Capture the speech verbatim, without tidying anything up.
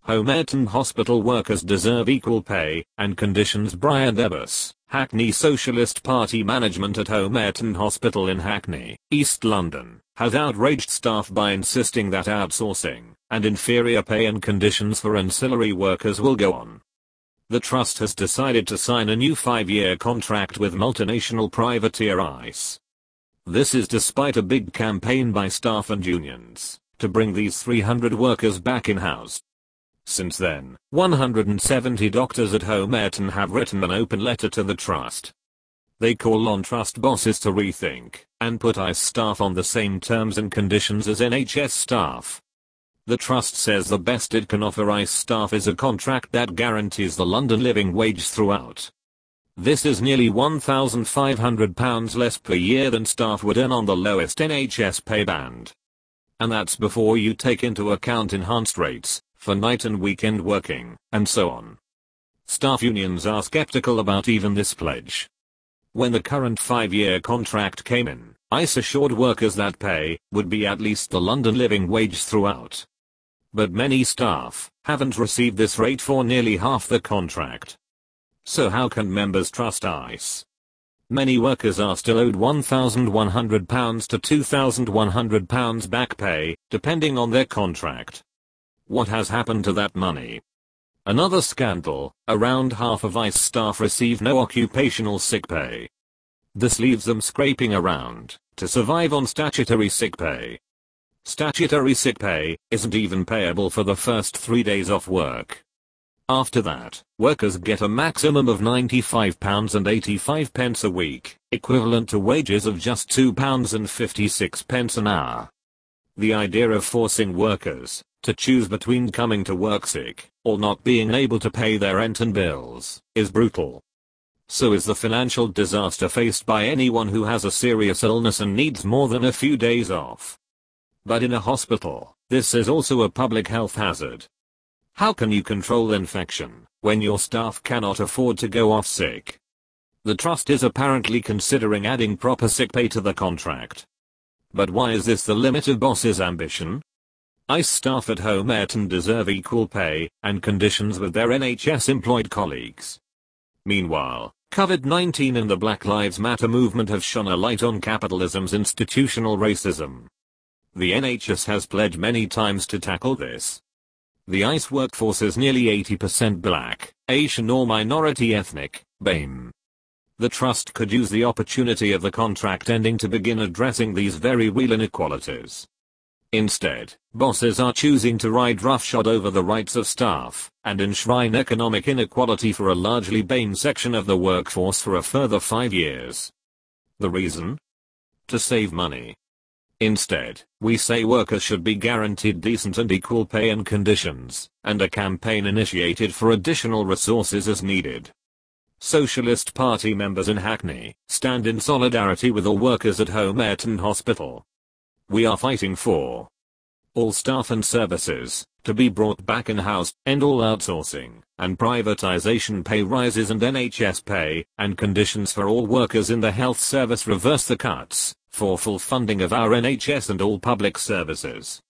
Home Ayrton Hospital workers deserve equal pay and conditions. Brian Debus, Hackney. Socialist Party management at Home Ayrton Hospital in Hackney, East London, has outraged staff by insisting that outsourcing and inferior pay and conditions for ancillary workers will go on. The trust has decided to sign a new five-year contract with multinational privateer ICE. This is despite a big campaign by staff and unions to bring these three hundred workers back in-house. Since then, one hundred seventy doctors at Home Ayrton have written an open letter to the trust. They call on trust bosses to rethink and put ICE staff on the same terms and conditions as N H S staff. The trust says the best it can offer ICE staff is a contract that guarantees the London living wage throughout. This is nearly one thousand five hundred pounds less per year than staff would earn on the lowest N H S pay band. And that's before you take into account enhanced rates for night and weekend working, and so on. Staff unions are skeptical about even this pledge. When the current five-year contract came in, ICE assured workers that pay would be at least the London living wage throughout. But many staff haven't received this rate for nearly half the contract. So how can members trust ICE? Many workers are still owed one thousand one hundred pounds to two thousand one hundred pounds back pay, depending on their contract. What has happened to that money? Another scandal: around half of ICE staff receive no occupational sick pay. This leaves them scraping around to survive on statutory sick pay. Statutory sick pay isn't even payable for the first three days off work. After that, workers get a maximum of ninety-five pounds eighty-five a week, equivalent to wages of just two pounds fifty-six an hour. The idea of forcing workers to choose between coming to work sick or not being able to pay their rent and bills is brutal. So is the financial disaster faced by anyone who has a serious illness and needs more than a few days off. But in a hospital, this is also a public health hazard. How can you control infection when your staff cannot afford to go off sick? The trust is apparently considering adding proper sick pay to the contract. But why is this the limit of boss's ambition? ICE staff at Home Ayrton deserve equal pay and conditions with their N H S employed colleagues. Meanwhile, COVID nineteen and the Black Lives Matter movement have shone a light on capitalism's institutional racism. The N H S has pledged many times to tackle this. The ICE workforce is nearly eighty percent black, Asian or minority ethnic, B A M E. The trust could use the opportunity of the contract ending to begin addressing these very real inequalities. Instead, bosses are choosing to ride roughshod over the rights of staff and enshrine economic inequality for a largely B A M E section of the workforce for a further five years. The reason? To save money. Instead, we say workers should be guaranteed decent and equal pay and conditions, and a campaign initiated for additional resources as needed. Socialist Party members in Hackney stand in solidarity with all workers at Home Ayrton Hospital. We are fighting for all staff and services to be brought back in-house, end all outsourcing and privatization, pay rises and N H S pay and conditions for all workers in the health service, reverse the cuts for full funding of our N H S and all public services.